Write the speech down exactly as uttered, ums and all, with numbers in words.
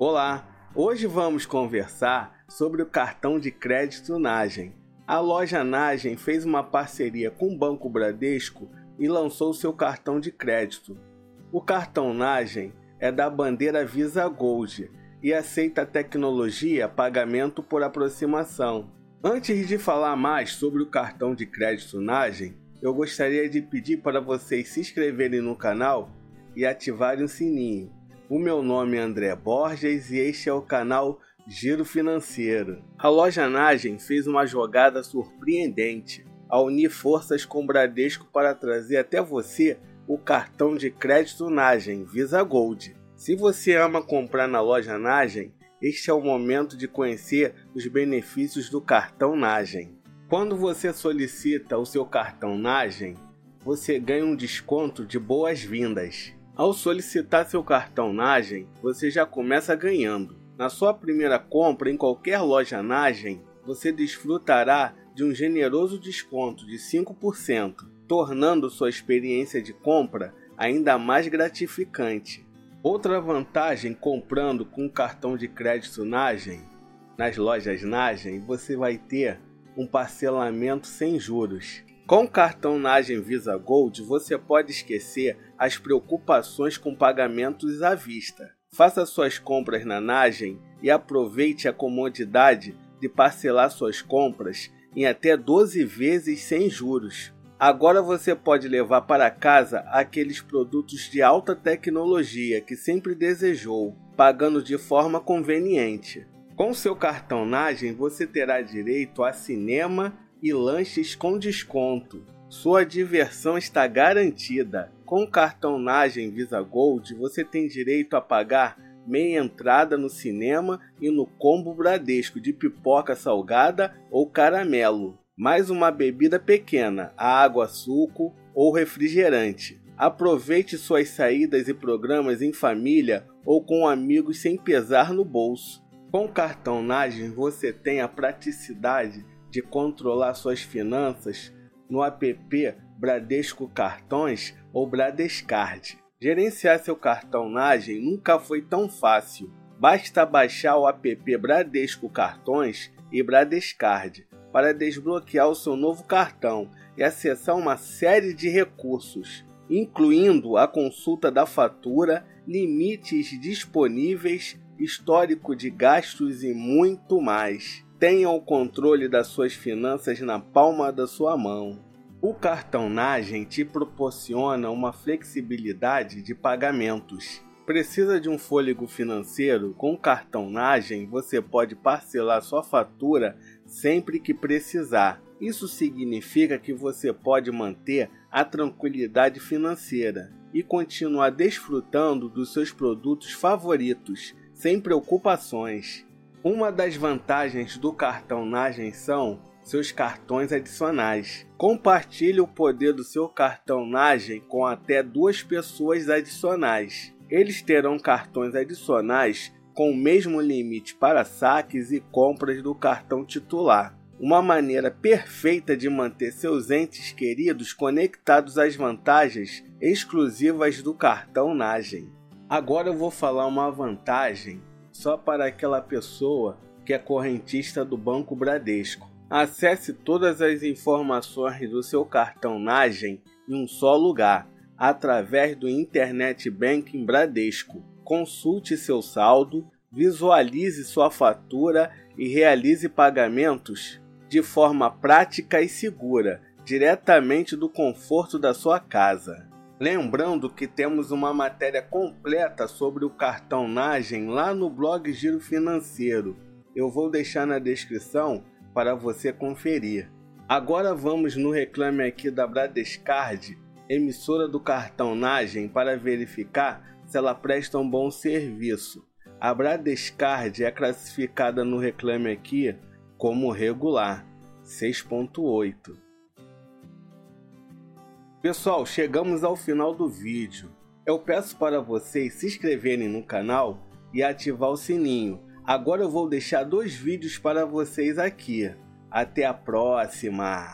Olá, hoje vamos conversar sobre o cartão de crédito Nagem. A loja Nagem fez uma parceria com o Banco Bradesco e lançou seu cartão de crédito. O cartão Nagem é da bandeira Visa Gold e aceita a tecnologia pagamento por aproximação. Antes de falar mais sobre o cartão de crédito Nagem, eu gostaria de pedir para vocês se inscreverem no canal e ativarem o sininho. O meu nome é André Borges e este é o canal Giro Financeiro. A loja Nagem fez uma jogada surpreendente ao unir forças com o Bradesco para trazer até você o cartão de crédito Nagem Visa Gold. Se você ama comprar na loja Nagem, este é o momento de conhecer os benefícios do cartão Nagem. Quando você solicita o seu cartão Nagem, você ganha um desconto de boas-vindas. Ao solicitar seu cartão Nagem, você já começa ganhando. Na sua primeira compra em qualquer loja Nagem, você desfrutará de um generoso desconto de cinco por cento, tornando sua experiência de compra ainda mais gratificante. Outra vantagem comprando com o cartão de crédito Nagem, nas lojas Nagem, você vai ter um parcelamento sem juros. Com o cartão Nagem Visa Gold, você pode esquecer as preocupações com pagamentos à vista. Faça suas compras na Nagem e aproveite a comodidade de parcelar suas compras em até doze vezes sem juros. Agora você pode levar para casa aqueles produtos de alta tecnologia que sempre desejou, pagando de forma conveniente. Com seu cartão Nagem, você terá direito a cinema e lanches com desconto. Sua diversão está garantida. Com o cartão Nagem Visa Gold, você tem direito a pagar meia entrada no cinema e no combo Bradesco de pipoca salgada ou caramelo, mais uma bebida pequena, água, suco ou refrigerante. Aproveite suas saídas e programas em família ou com amigos sem pesar no bolso. Com o cartão Nagem, você tem a praticidade de controlar suas finanças no app Bradesco Cartões ou Bradescard. Gerenciar seu cartão Nagem nunca foi tão fácil. Basta baixar o app Bradesco Cartões e Bradescard para desbloquear o seu novo cartão e acessar uma série de recursos, incluindo a consulta da fatura, limites disponíveis, histórico de gastos e muito mais. Tenha o controle das suas finanças na palma da sua mão. O cartão Nagem te proporciona uma flexibilidade de pagamentos. Precisa de um fôlego financeiro? Com o cartão Nagem você pode parcelar sua fatura sempre que precisar. Isso significa que você pode manter a tranquilidade financeira e continuar desfrutando dos seus produtos favoritos, sem preocupações. Uma das vantagens do cartão Nagem são seus cartões adicionais. Compartilhe o poder do seu cartão Nagem com até duas pessoas adicionais. Eles terão cartões adicionais com o mesmo limite para saques e compras do cartão titular. Uma maneira perfeita de manter seus entes queridos conectados às vantagens exclusivas do cartão Nagem. Agora eu vou falar uma vantagem só para aquela pessoa que é correntista do Banco Bradesco. Acesse todas as informações do seu cartão Nagem em um só lugar, através do Internet Banking Bradesco. Consulte seu saldo, visualize sua fatura e realize pagamentos de forma prática e segura, diretamente do conforto da sua casa. Lembrando que temos uma matéria completa sobre o cartão Nagem lá no blog Giro Financeiro. Eu vou deixar na descrição para você conferir. Agora vamos no Reclame Aqui da Bradescard, emissora do cartão Nagem, para verificar se ela presta um bom serviço. A Bradescard é classificada no Reclame Aqui como regular, seis ponto oito. Pessoal, chegamos ao final do vídeo. Eu peço para vocês se inscreverem no canal e ativar o sininho. Agora eu vou deixar dois vídeos para vocês aqui. Até a próxima!